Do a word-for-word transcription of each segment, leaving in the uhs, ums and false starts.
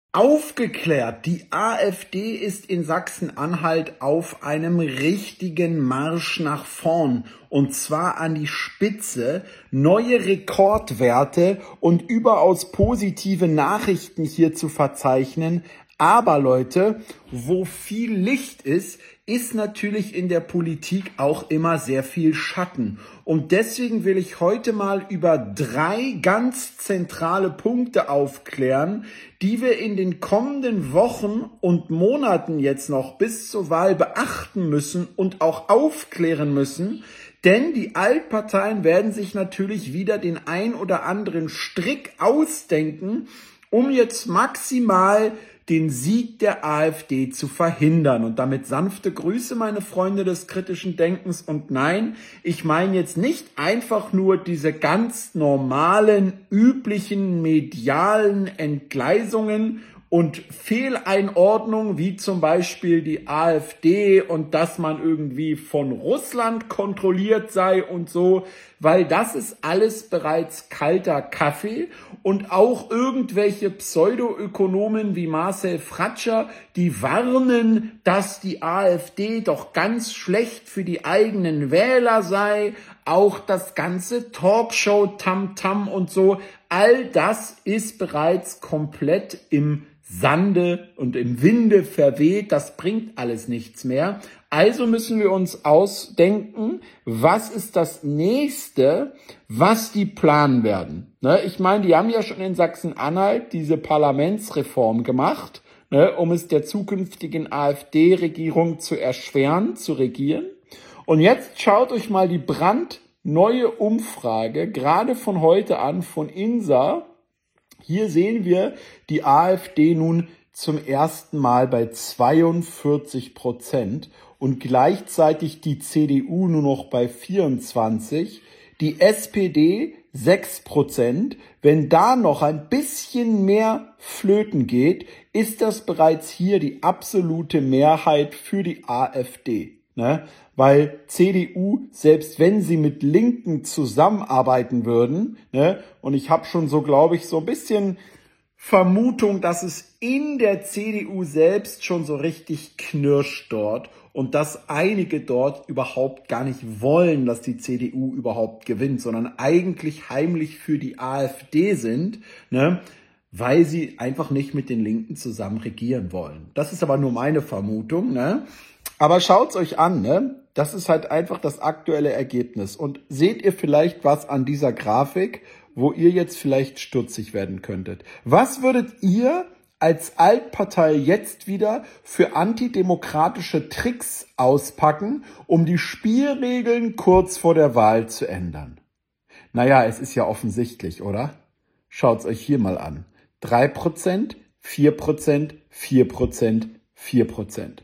Aufgeklärt, die AfD ist in Sachsen-Anhalt auf einem richtigen Marsch nach vorn und zwar an die Spitze. Neue Rekordwerte und überaus positive Nachrichten hier zu verzeichnen. Aber Leute, wo viel Licht ist, ist natürlich in der Politik auch immer sehr viel Schatten. Und deswegen will ich heute mal über drei ganz zentrale Punkte aufklären, die wir in den kommenden Wochen und Monaten jetzt noch bis zur Wahl beachten müssen und auch aufklären müssen. Denn die Altparteien werden sich natürlich wieder den ein oder anderen Strick ausdenken, um jetzt maximal den Sieg der AfD zu verhindern. Und damit sanfte Grüße, meine Freunde des kritischen Denkens. Und nein, ich meine jetzt nicht einfach nur diese ganz normalen, üblichen medialen Entgleisungen und Fehleinordnungen, wie zum Beispiel die AfD und dass man irgendwie von Russland kontrolliert sei und so, weil das ist alles bereits kalter Kaffee. Und auch irgendwelche Pseudoökonomen wie Marcel Fratscher, die warnen, dass die AfD doch ganz schlecht für die eigenen Wähler sei. Auch das ganze Talkshow-Tamtam und so, all das ist bereits komplett im Sande und im Winde verweht, das bringt alles nichts mehr. Also müssen wir uns ausdenken, was ist das Nächste, was die planen werden. Ne, ich meine, die haben ja schon in Sachsen-Anhalt diese Parlamentsreform gemacht, ne, um es der zukünftigen AfD-Regierung zu erschweren, zu regieren. Und jetzt schaut euch mal die brandneue Umfrage, gerade von heute an, von INSA. Hier sehen wir die AfD nun zum ersten Mal bei zweiundvierzig Prozent und gleichzeitig die C D U nur noch bei vierundzwanzig, die S P D sechs Prozent. Wenn da noch ein bisschen mehr flöten geht, ist das bereits hier die absolute Mehrheit für die AfD. Ne? Weil C D U, selbst wenn sie mit Linken zusammenarbeiten würden, ne, und ich habe schon so, glaube ich, so ein bisschen Vermutung, dass es in der C D U selbst schon so richtig knirscht dort und dass einige dort überhaupt gar nicht wollen, dass die C D U überhaupt gewinnt, sondern eigentlich heimlich für die AfD sind, ne, weil sie einfach nicht mit den Linken zusammen regieren wollen. Das ist aber nur meine Vermutung, ne? Aber schaut's euch an, ne? Das ist halt einfach das aktuelle Ergebnis. Und seht ihr vielleicht was an dieser Grafik, wo ihr jetzt vielleicht stutzig werden könntet? Was würdet ihr als Altpartei jetzt wieder für antidemokratische Tricks auspacken, um die Spielregeln kurz vor der Wahl zu ändern? Naja, es ist ja offensichtlich, oder? Schaut's euch hier mal an. drei Prozent, vier Prozent, vier Prozent, vier Prozent.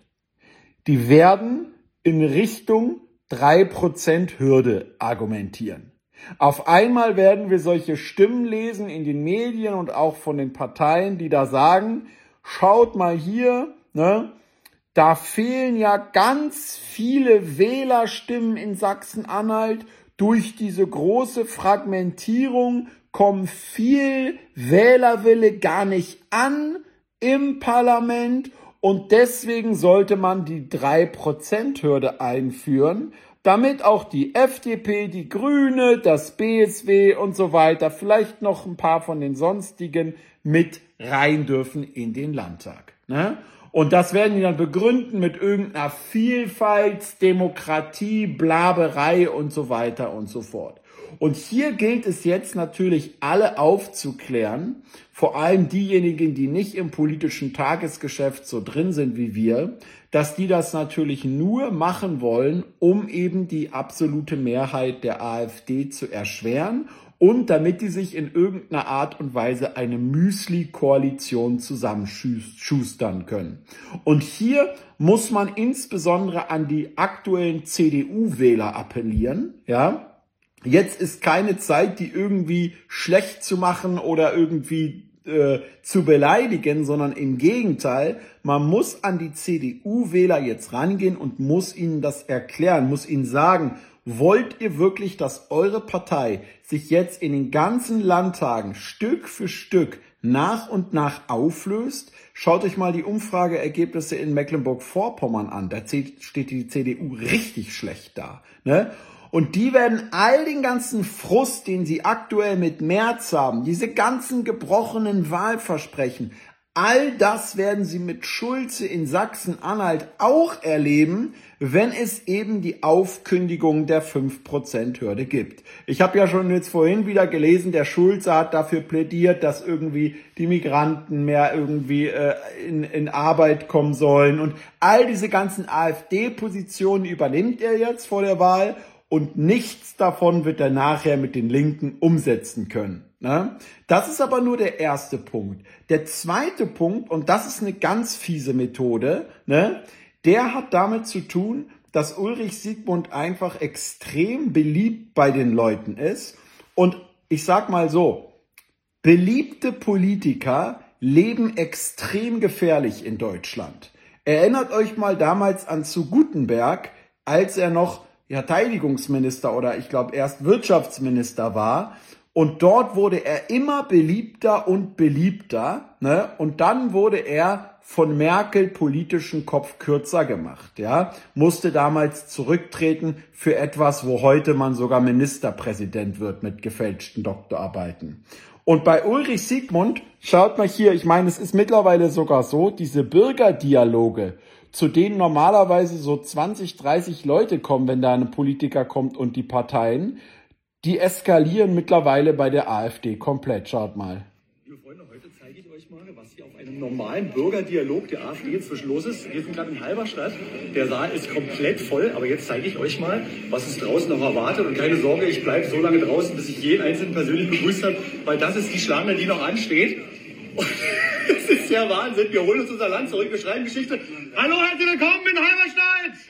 Die werden in Richtung drei Prozent Hürde argumentieren. Auf einmal werden wir solche Stimmen lesen in den Medien und auch von den Parteien, die da sagen, schaut mal hier, ne, da fehlen ja ganz viele Wählerstimmen in Sachsen-Anhalt. Durch diese große Fragmentierung kommt viel Wählerwille gar nicht an im Parlament. Und deswegen sollte man die drei Prozent Hürde einführen, damit auch die F D P, die Grüne, das B S W und so weiter, vielleicht noch ein paar von den sonstigen mit rein dürfen in den Landtag. Ne? Und das werden die dann begründen mit irgendeiner Vielfalt, Demokratie, Blaberei und so weiter und so fort. Und hier gilt es jetzt natürlich, alle aufzuklären, vor allem diejenigen, die nicht im politischen Tagesgeschäft so drin sind wie wir, dass die das natürlich nur machen wollen, um eben die absolute Mehrheit der AfD zu erschweren und damit die sich in irgendeiner Art und Weise eine Müsli-Koalition zusammenschustern können. Und hier muss man insbesondere an die aktuellen C D U-Wähler appellieren, ja. Jetzt ist keine Zeit, die irgendwie schlecht zu machen oder irgendwie äh, zu beleidigen, sondern im Gegenteil, man muss an die C D U-Wähler jetzt rangehen und muss ihnen das erklären, muss ihnen sagen, wollt ihr wirklich, dass eure Partei sich jetzt in den ganzen Landtagen Stück für Stück nach und nach auflöst. Schaut euch mal die Umfrageergebnisse in Mecklenburg-Vorpommern an. Da steht die C D U richtig schlecht da, ne? Und die werden all den ganzen Frust, den sie aktuell mit Merz haben, diese ganzen gebrochenen Wahlversprechen, all das werden sie mit Schulze in Sachsen-Anhalt auch erleben, wenn es eben die Aufkündigung der fünf Prozent Hürde gibt. Ich habe ja schon jetzt vorhin wieder gelesen, der Schulze hat dafür plädiert, dass irgendwie die Migranten mehr irgendwie äh, in, in Arbeit kommen sollen. Und all diese ganzen AfD-Positionen übernimmt er jetzt vor der Wahl. Und nichts davon wird er nachher mit den Linken umsetzen können. Ne? Das ist aber nur der erste Punkt. Der zweite Punkt, und das ist eine ganz fiese Methode, ne, der hat damit zu tun, dass Ulrich Siegmund einfach extrem beliebt bei den Leuten ist. Und ich sag mal so, beliebte Politiker leben extrem gefährlich in Deutschland. Erinnert euch mal damals an zu Gutenberg, als er noch Verteidigungsminister oder ich glaube erst Wirtschaftsminister war. Und dort wurde er immer beliebter und beliebter, ne? Und dann wurde er von Merkel politischen Kopf kürzer gemacht, ja? Musste damals zurücktreten für etwas, wo heute man sogar Ministerpräsident wird mit gefälschten Doktorarbeiten. Und bei Ulrich Siegmund, schaut mal hier, ich meine, es ist mittlerweile sogar so, diese Bürgerdialoge, zu denen normalerweise so zwanzig, dreißig Leute kommen, wenn da ein Politiker kommt und die Parteien, die eskalieren mittlerweile bei der AfD komplett. Schaut mal. Liebe Freunde, heute zeige ich euch mal, was hier auf einem normalen Bürgerdialog der AfD inzwischen los ist. Wir sind gerade in Halberstadt. Der Saal ist komplett voll, aber jetzt zeige ich euch mal, was uns draußen noch erwartet. Und keine Sorge, ich bleibe so lange draußen, bis ich jeden Einzelnen persönlich begrüßt habe, weil das ist die Schlange, die noch ansteht. Und das ist ja Wahnsinn. Wir holen uns unser Land zurück, wir schreiben Geschichte. Hallo, herzlich willkommen in Halberstadt!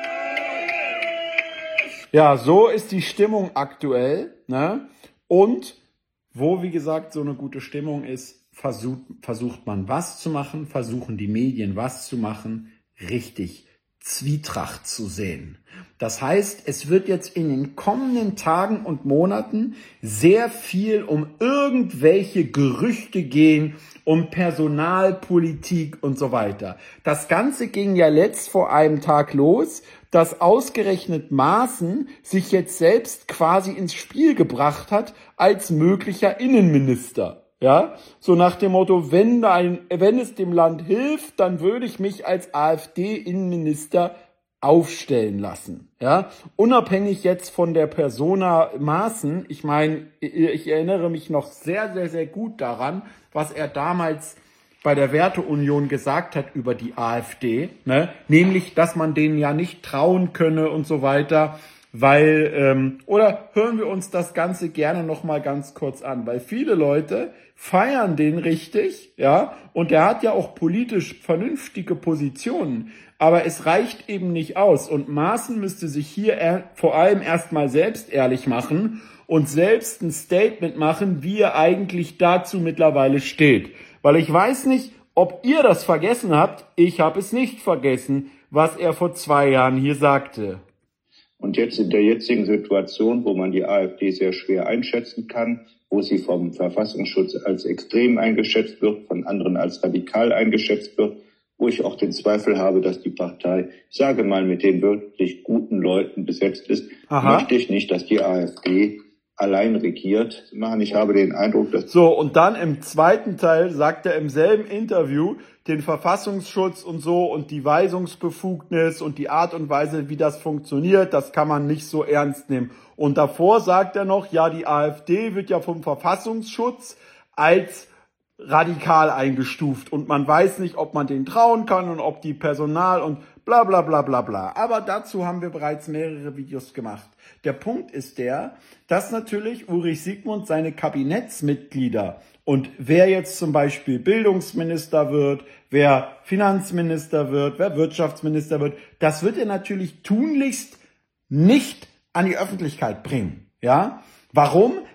Ja, so ist die Stimmung aktuell, ne? Und wo, wie gesagt, so eine gute Stimmung ist, versucht, versucht man was zu machen, versuchen die Medien was zu machen, richtig Zwietracht zu sehen. Das heißt, es wird jetzt in den kommenden Tagen und Monaten sehr viel um irgendwelche Gerüchte gehen, um Personalpolitik und so weiter. Das Ganze ging ja letzt vor einem Tag los, dass ausgerechnet Maaßen sich jetzt selbst quasi ins Spiel gebracht hat als möglicher Innenminister. Ja, so nach dem Motto, wenn, ein, wenn es dem Land hilft, dann würde ich mich als AfD-Innenminister aufstellen lassen. Ja, unabhängig jetzt von der Persona Maaßen. Ich meine, ich erinnere mich noch sehr, sehr, sehr gut daran, was er damals bei der Werteunion gesagt hat über die AfD, ne? Nämlich, dass man denen ja nicht trauen könne und so weiter. Weil, ähm, oder hören wir uns das Ganze gerne nochmal ganz kurz an, weil viele Leute feiern den richtig, ja, und der hat ja auch politisch vernünftige Positionen, aber es reicht eben nicht aus und Maaßen müsste sich hier er, vor allem erstmal selbst ehrlich machen und selbst ein Statement machen, wie er eigentlich dazu mittlerweile steht. Weil ich weiß nicht, ob ihr das vergessen habt, ich habe es nicht vergessen, was er vor zwei Jahren hier sagte. Und jetzt in der jetzigen Situation, wo man die AfD sehr schwer einschätzen kann, wo sie vom Verfassungsschutz als extrem eingeschätzt wird, von anderen als radikal eingeschätzt wird, wo ich auch den Zweifel habe, dass die Partei, ich sage mal, mit den wirklich guten Leuten besetzt ist, Aha. möchte ich nicht, dass die AfD allein regiert machen. Ich habe den Eindruck, dass... So, und dann im zweiten Teil sagt er im selben Interview, den Verfassungsschutz und so und die Weisungsbefugnis und die Art und Weise, wie das funktioniert, das kann man nicht so ernst nehmen. Und davor sagt er noch, ja, die AfD wird ja vom Verfassungsschutz als radikal eingestuft und man weiß nicht, ob man denen trauen kann und ob die Personal und bla bla bla bla bla. Aber dazu haben wir bereits mehrere Videos gemacht. Der Punkt ist der, dass natürlich Ulrich Siegmund seine Kabinettsmitglieder und wer jetzt zum Beispiel Bildungsminister wird, wer Finanzminister wird, wer Wirtschaftsminister wird, das wird er natürlich tunlichst nicht an die Öffentlichkeit bringen. Ja? Warum?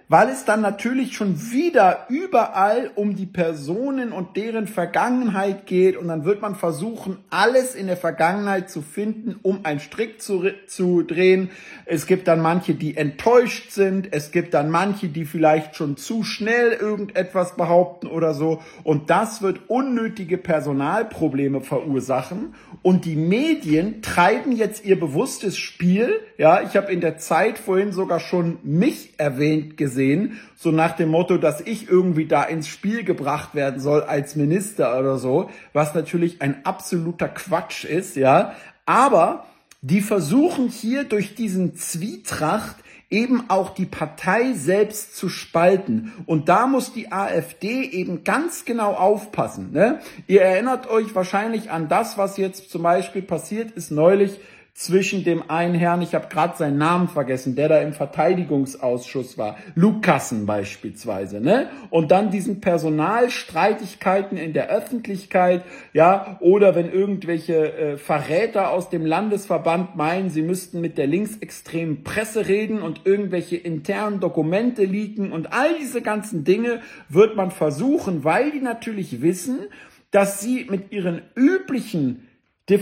weil es dann natürlich schon wieder überall um die Personen und deren Vergangenheit geht und dann wird man versuchen, alles in der Vergangenheit zu finden, um einen Strick zu, zu drehen. Es gibt dann manche, die enttäuscht sind, es gibt dann manche, die vielleicht schon zu schnell irgendetwas behaupten oder so und das wird unnötige Personalprobleme verursachen und die Medien treiben jetzt ihr bewusstes Spiel. Ja, ich habe in der Zeit vorhin sogar schon mich erwähnt gesehen, so nach dem Motto, dass ich irgendwie da ins Spiel gebracht werden soll als Minister oder so, was natürlich ein absoluter Quatsch ist, ja. Aber die versuchen hier durch diesen Zwietracht eben auch die Partei selbst zu spalten. Und da muss die AfD eben ganz genau aufpassen, ne? Ihr erinnert euch wahrscheinlich an das, was jetzt zum Beispiel passiert ist neulich zwischen dem einen Herrn, ich habe gerade seinen Namen vergessen, der da im Verteidigungsausschuss war, Lukassen beispielsweise, ne? Und dann diesen Personalstreitigkeiten in der Öffentlichkeit, ja, oder wenn irgendwelche äh, Verräter aus dem Landesverband meinen, sie müssten mit der linksextremen Presse reden und irgendwelche internen Dokumente leaken und all diese ganzen Dinge wird man versuchen, weil die natürlich wissen, dass sie mit ihren üblichen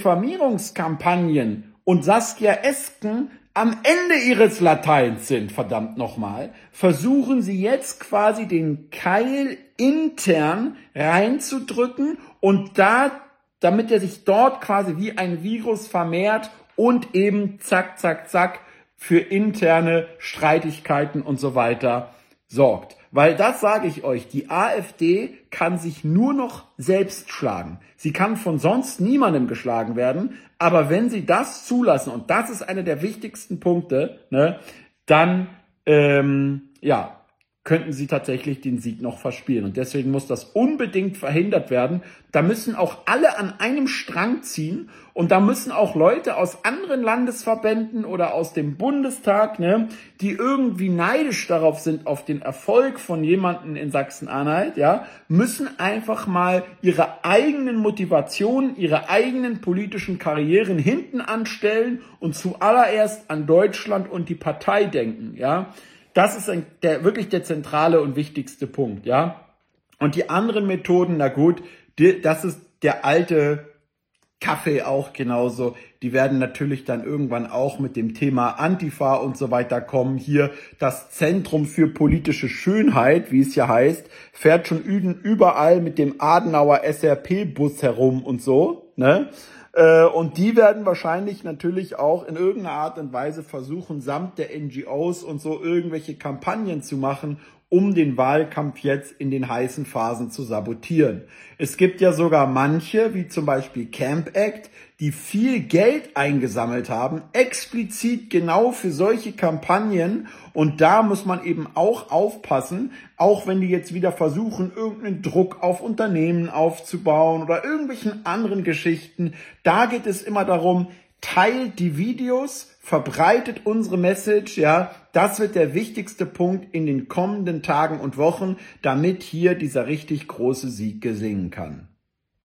Diffamierungskampagnen und Saskia-Esken am Ende ihres Lateins sind, verdammt nochmal, versuchen sie jetzt quasi den Keil intern reinzudrücken und da, damit er sich dort quasi wie ein Virus vermehrt und eben zack, zack, zack für interne Streitigkeiten und so weiter sorgt. Weil das sage ich euch, die AfD kann sich nur noch selbst schlagen. Sie kann von sonst niemandem geschlagen werden, aber wenn sie das zulassen, und das ist einer der wichtigsten Punkte, ne, dann ähm, ja, könnten sie tatsächlich den Sieg noch verspielen. Und deswegen muss das unbedingt verhindert werden. Da müssen auch alle an einem Strang ziehen und da müssen auch Leute aus anderen Landesverbänden oder aus dem Bundestag, ne, die irgendwie neidisch darauf sind, auf den Erfolg von jemandem in Sachsen-Anhalt, ja, müssen einfach mal ihre eigenen Motivationen, ihre eigenen politischen Karrieren hinten anstellen und zuallererst an Deutschland und die Partei denken, ja. Das ist ein, der, wirklich der zentrale und wichtigste Punkt, ja. Und die anderen Methoden, na gut, die, das ist der alte Kaffee auch genauso. Die werden natürlich dann irgendwann auch mit dem Thema Antifa und so weiter kommen. Hier das Zentrum für politische Schönheit, wie es ja heißt, fährt schon überall mit dem Adenauer S R P-Bus herum und so, ne? Und die werden wahrscheinlich natürlich auch in irgendeiner Art und Weise versuchen, samt der N G Os und so irgendwelche Kampagnen zu machen, um den Wahlkampf jetzt in den heißen Phasen zu sabotieren. Es gibt ja sogar manche, wie zum Beispiel Camp Act, die viel Geld eingesammelt haben, explizit genau für solche Kampagnen. Und da muss man eben auch aufpassen, auch wenn die jetzt wieder versuchen, irgendeinen Druck auf Unternehmen aufzubauen oder irgendwelchen anderen Geschichten. Da geht es immer darum, teilt die Videos, verbreitet unsere Message, ja. Das wird der wichtigste Punkt in den kommenden Tagen und Wochen, damit hier dieser richtig große Sieg gelingen kann.